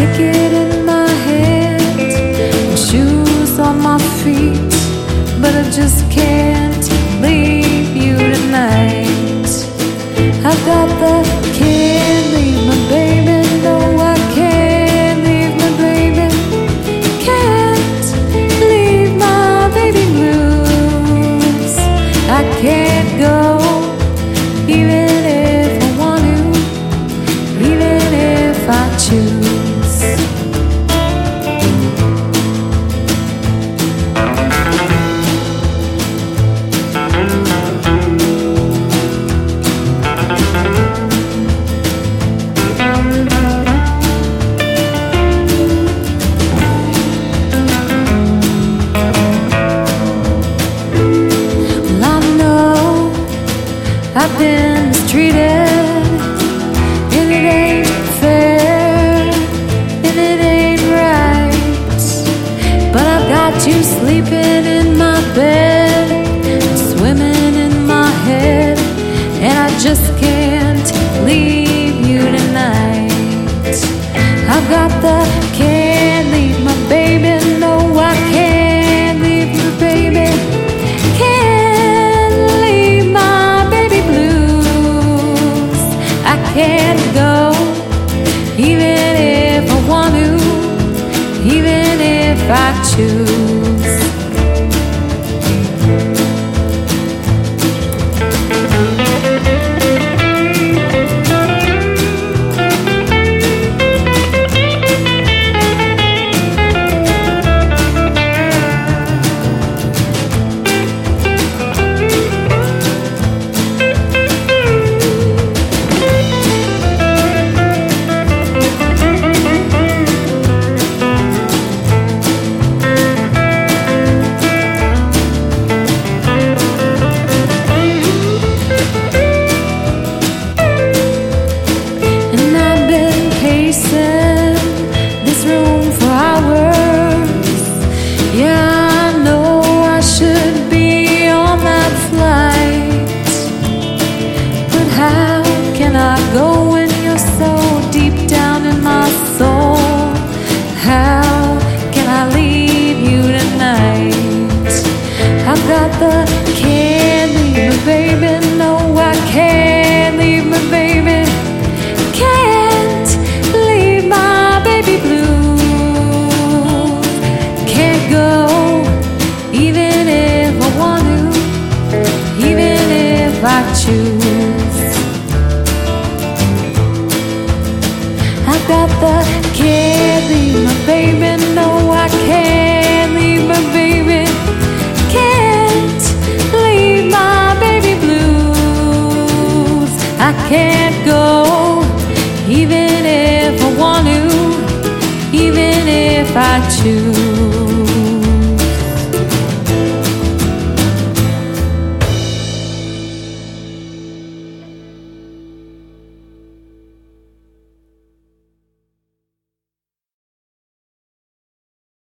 ticket in my hand and shoes on my feet, but I just can't leave you tonight. I've got the can't leave my baby, no I can't leave my baby, can't leave my baby blues. I can't go even if I want to, even if I choose. I've been mistreated, and it ain't fair, and it ain't right. But I've got you sleeping in my bed, swimming in my head, and I just can't leave you tonight. I've got the can't leave my baby, no I can't leave my baby, can't go, even if I want to, even if I choose. This room for hours. Yeah, I know I should be on that flight, but how can I go when you're so deep down in my soul? How can I leave you tonight? I've got the can't leave my baby, no I can't leave my baby, can't leave my baby blues. Can't go, even if I want to, even if I choose. I've got the can't leave my baby, no I can't leave my baby, can't leave my baby blues. I can't go, even if I want to, even if I choose.